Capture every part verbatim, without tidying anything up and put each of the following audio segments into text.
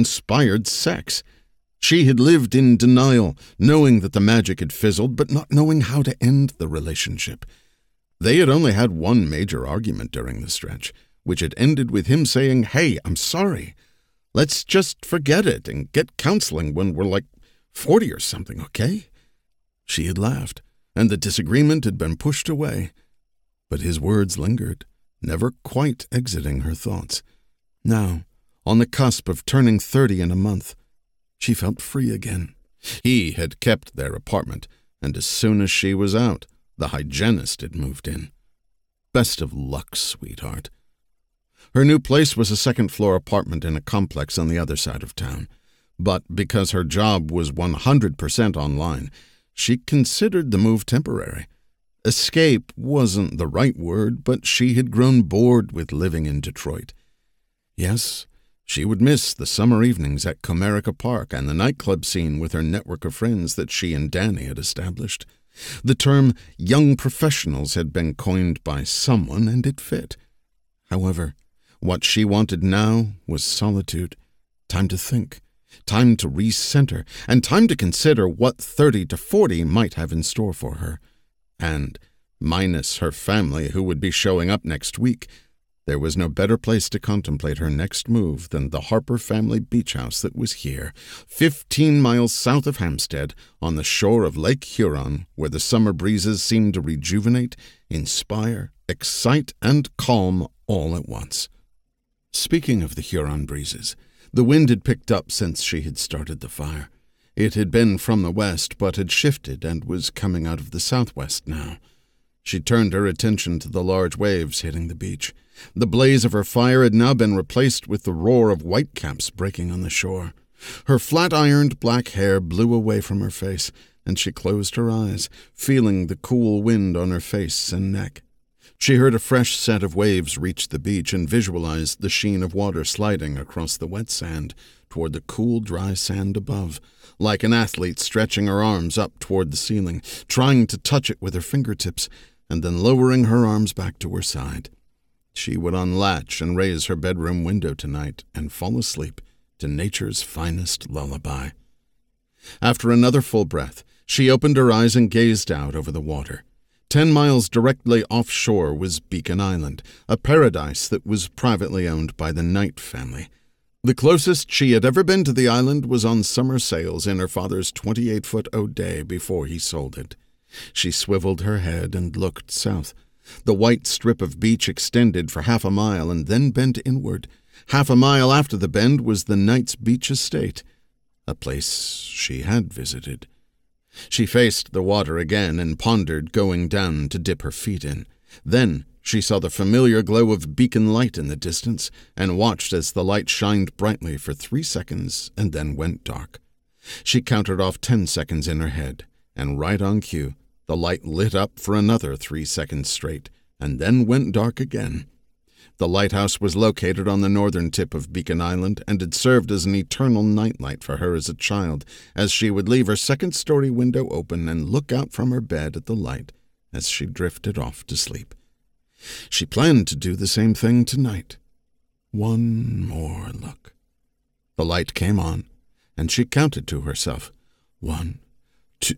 inspired sex. She had lived in denial, knowing that the magic had fizzled, but not knowing how to end the relationship. They had only had one major argument during the stretch, which had ended with him saying, "Hey, I'm sorry. Let's just forget it and get counseling when we're like forty or something, okay?" She had laughed, and the disagreement had been pushed away. But his words lingered, never quite exiting her thoughts. Now, on the cusp of turning thirty in a month, she felt free again. He had kept their apartment, and as soon as she was out, the hygienist had moved in. Best of luck, sweetheart. Her new place was a second-floor apartment in a complex on the other side of town. But because her job was one hundred percent online, she considered the move temporary. Escape wasn't the right word, but she had grown bored with living in Detroit. Yes, she would miss the summer evenings at Comerica Park and the nightclub scene with her network of friends that she and Danny had established. The term young professionals had been coined by someone, and it fit. However, what she wanted now was solitude, time to think, time to recenter, and time to consider what thirty to forty might have in store for her. And, minus her family who would be showing up next week, there was no better place to contemplate her next move than the Harper family beach house that was here, fifteen miles south of Hampstead, on the shore of Lake Huron, where the summer breezes seemed to rejuvenate, inspire, excite, and calm all at once. Speaking of the Huron breezes, the wind had picked up since she had started the fire. It had been from the west, but had shifted and was coming out of the southwest now. She turned her attention to the large waves hitting the beach. The blaze of her fire had now been replaced with the roar of whitecaps breaking on the shore. Her flat-ironed black hair blew away from her face, and she closed her eyes, feeling the cool wind on her face and neck. She heard a fresh set of waves reach the beach and visualized the sheen of water sliding across the wet sand toward the cool, dry sand above, like an athlete stretching her arms up toward the ceiling, trying to touch it with her fingertips, and then lowering her arms back to her side. She would unlatch and raise her bedroom window tonight and fall asleep to nature's finest lullaby. After another full breath, she opened her eyes and gazed out over the water. Ten miles directly offshore was Beacon Island, a paradise that was privately owned by the Knight family. The closest she had ever been to the island was on summer sails in her father's twenty-eight-foot O'Day before he sold it. She swiveled her head and looked south. The white strip of beach extended for half a mile and then bent inward. Half a mile after the bend was the Knight's Beach Estate, a place she had visited. She faced the water again and pondered going down to dip her feet in. Then she saw the familiar glow of beacon light in the distance and watched as the light shined brightly for three seconds and then went dark. She counted off ten seconds in her head, and right on cue, the light lit up for another three seconds straight and then went dark again. The lighthouse was located on the northern tip of Beacon Island and had served as an eternal nightlight for her as a child, as she would leave her second-story window open and look out from her bed at the light as she drifted off to sleep. She planned to do the same thing tonight. One more look. The light came on, and she counted to herself. One, two.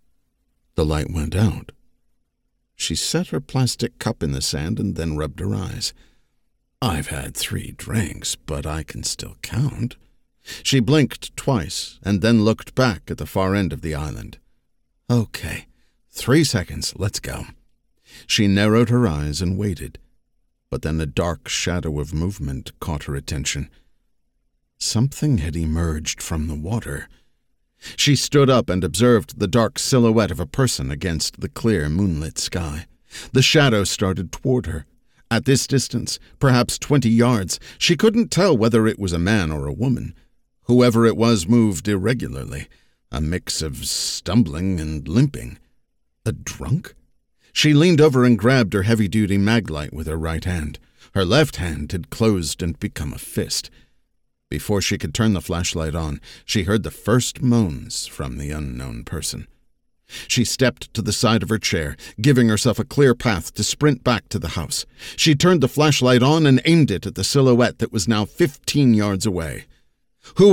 The light went out. She set her plastic cup in the sand and then rubbed her eyes. I've had three drinks, but I can still count. She blinked twice and then looked back at the far end of the island. Okay, three seconds, let's go. She narrowed her eyes and waited, but then a dark shadow of movement caught her attention. Something had emerged from the water. She stood up and observed the dark silhouette of a person against the clear moonlit sky. The shadow started toward her. At this distance, perhaps twenty yards, she couldn't tell whether it was a man or a woman. Whoever it was moved irregularly, a mix of stumbling and limping. A drunk? She leaned over and grabbed her heavy-duty maglite with her right hand. Her left hand had closed and become a fist. Before she could turn the flashlight on, she heard the first moans from the unknown person. She stepped to the side of her chair, giving herself a clear path to sprint back to the house. She turned the flashlight on and aimed it at the silhouette that was now fifteen yards away. Who